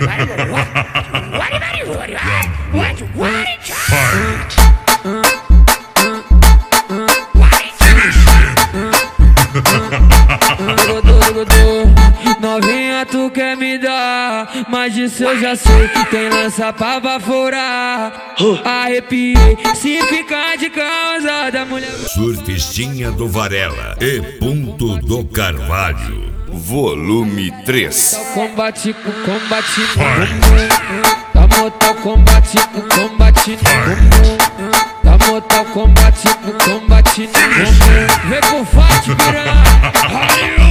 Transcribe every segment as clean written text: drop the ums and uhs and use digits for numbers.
Novinha, tu quer me dar, mas disso eu já sei que tem lança pra baforar. Arrepiei, se ficar de causa da mulher. Surfistinha do Varela e Ponto do Carvalho, volume 3. Combate com combate no bumbum. Da motal combate com combate no bumbum. Da motal combate com combate no bumbum. Vem com forte, piranha.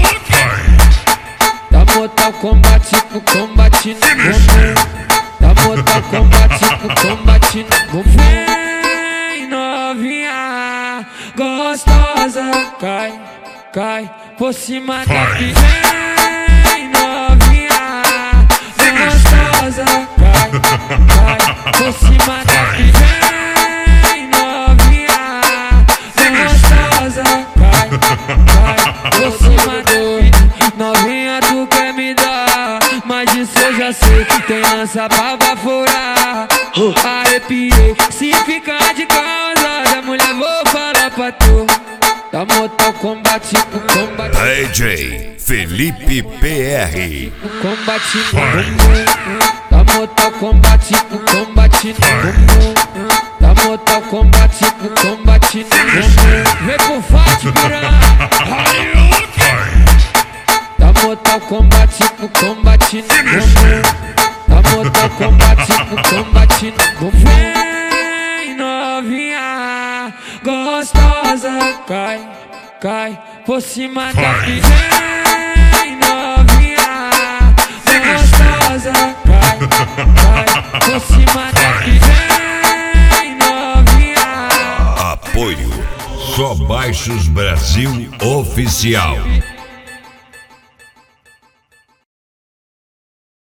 Da motal combate com combate no bumbum. Da motal combate com combate no bumbum. Vem novinha gostosa, cai, cai por cima da piranha. Vem novinha gostosa, cai, cai por cima da piranha. Vem novinha gostosa, cai, cai por cima do. Novinha, tu quer me dar, mas disso eu já sei que tem lança pra baforar. Arrepiei, se ficar de causa da mulher vou falar pra tu. Da motal combate com combate. DJ Felipe PR. Combate no bumbum. Da motal combate com combate no bumbum. Da motal combate com combate no bumbum. Vem com forte, piranha. Da motal combate com combate no bumbum. Da motal combate com combate no bumbum. Vem novinha gostosa, cai, cai por cima da piranha. Vem novinha gostosa, cai, cai por cima da piranha. Vem novinha. Apoio Só Baixos Brasil Oficial.